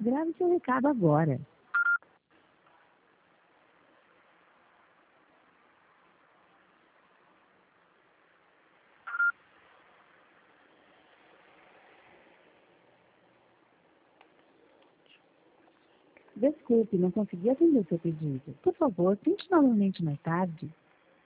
Grave seu recado agora. Desculpe, não consegui atender o seu pedido. Por favor, tente novamente mais tarde.